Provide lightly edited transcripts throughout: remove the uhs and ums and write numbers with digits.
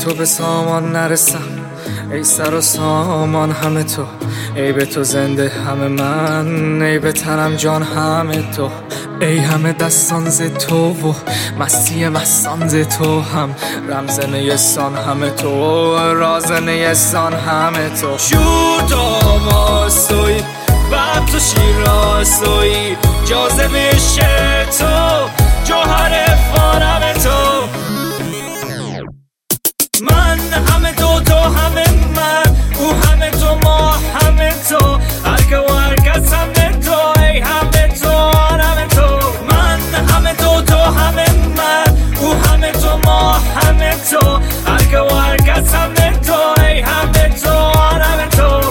تو به سامان نرسم، ای سر و سامان همه تو، ای به تو زنده همه من، ای به تنم جان همه تو، ای همه دستان ز تو و مستی مستان ز تو، هم رمز نیستان همه تو، راز نیستان همه تو. شور تو آواز توی، بب تو شیراز توی، جاذبه شعر تو، جوهر فانم تو. من همه تو همه من، او همه تو ما همه تو، هرکه و هرکس همه تو، ای همه تو همه تو. من همه تو همه من، او همه تو ما همه تو، هرکه و هرکس همه تو، ای همه تو همه تو.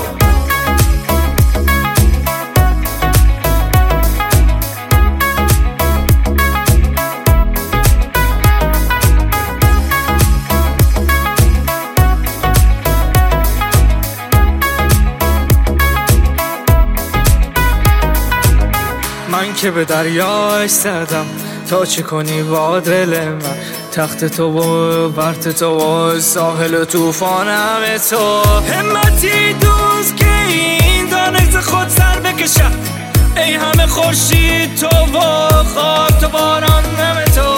من که به دریاش زدم تا چی کنی با دل من، تخت تو و برت تو و ساحل و توفانم تو. همتی دوست که این دانه خود سر بکشم، ای همه خورشید تو و خاک تو باران همه تو.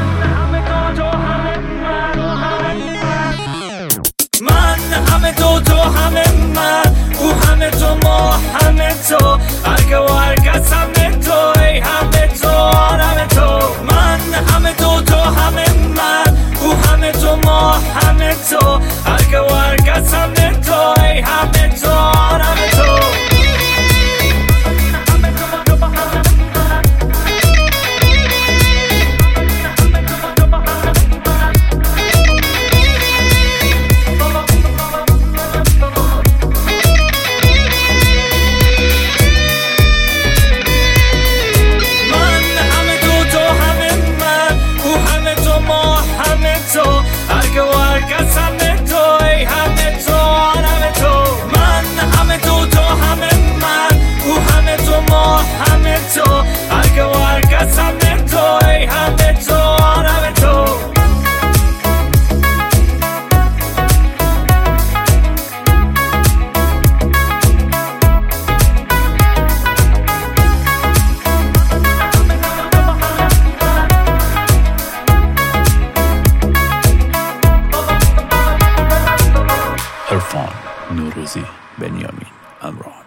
من همه تو همه من، او همه تو ما همه تو، هرکه و هرکس همه تو، ای همه تو همه تو. من همه تو همه من، او همه تو ما همه تو، هرکه و هرکس همه تو، ای همه تو همه تو. هرکه و هرکس همه تو، ای همه تو همه تو. من همه تو همه من، او همه تو ما همه تو، هرکه و هرکس همه تو، ای همه تو همه تو. عرفان نوروزی، بنیامین امران.